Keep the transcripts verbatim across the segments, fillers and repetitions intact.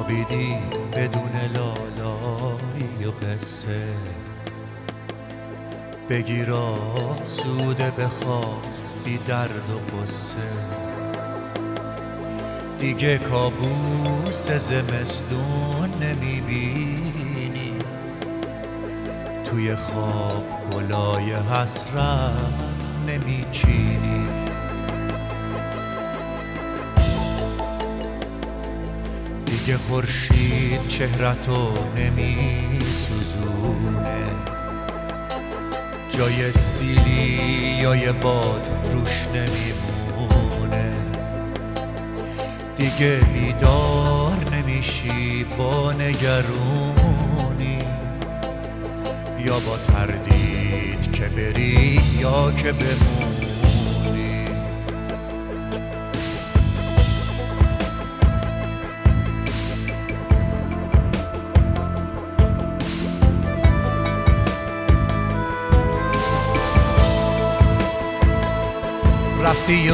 خوابیدی بدون لالایی و قصه، بگیر آسوده بخواب بی درد و غصه. دیگه کابوس زمستون نمیبینی، توی خواب گلای حسرت نمیچینی. دیگه خورشید چهرتو نمیسوزونه، جای سیلی یا یه باد روش نمیمونه. دیگه بیدار نمیشی با نگرونی، یا با تردید که بری یا که بمونی. رفتی و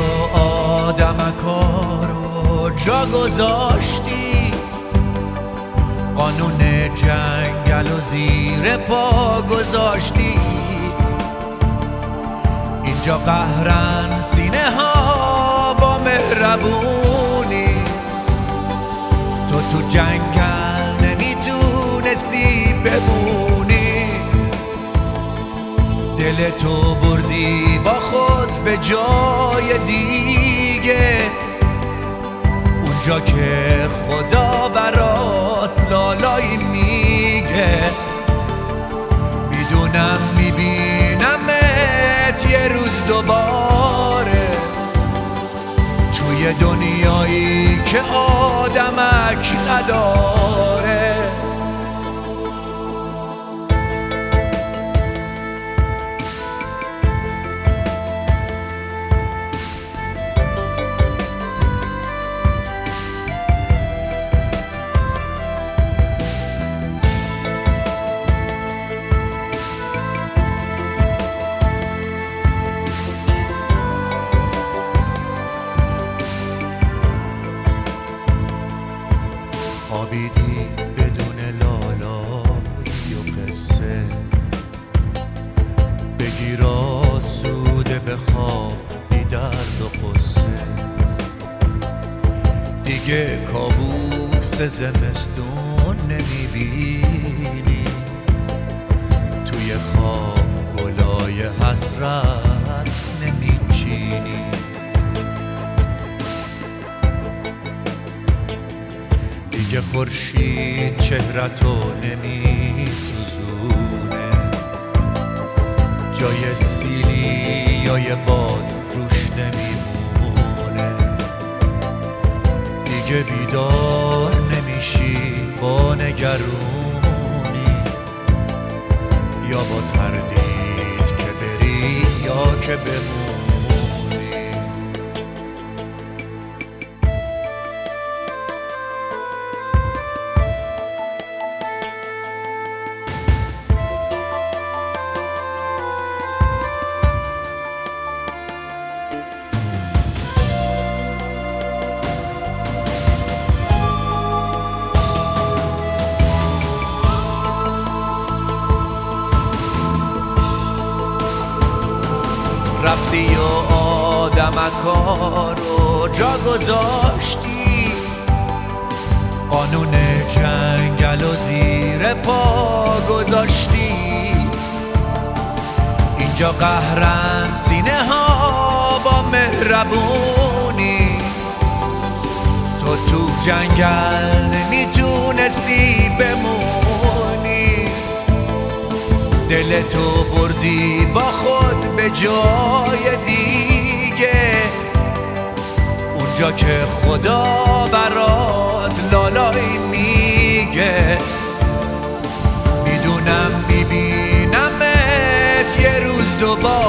آدمکارو جا گذاشتی، قانون جنگل و زیر پا گذاشتی. اینجا قهرن سینه ها با مهربونی، تو تو جنگل نمیتونستی بمونی. دل تو بردی با خود به جای دیگه، اونجا که خدا برات لالایی میگه. میدونم میبینمت یه روز دوباره، توی دنیایی که آدمک نداره. خوابیدی بدون لالایی و قصه، بگیر آسوده بخواب بی درد و غصه. دیگه کابوس زمستون نمیبینی، توی خواب گلای حسرت نمیچینی. دیگه خورشید چهرتو نمیسوزونه، جای سیلی یا یه باد روش نمیمونه. دیگه بیدار نمیشی با نگرونی، یا با تردید که بری یا که بمونی. رفتی و آدمکارو جا گذاشتی، قانون جنگل و زیر پا گذاشتی. اینجا قهرن سینه ها با مهربونی، تو تو جنگل نمیتونستی بمونی. دل تو بردی با خود به جای دیگه، اونجا که خدا برات لالایی میگه. میدونم میبینمت یه روز دوباره،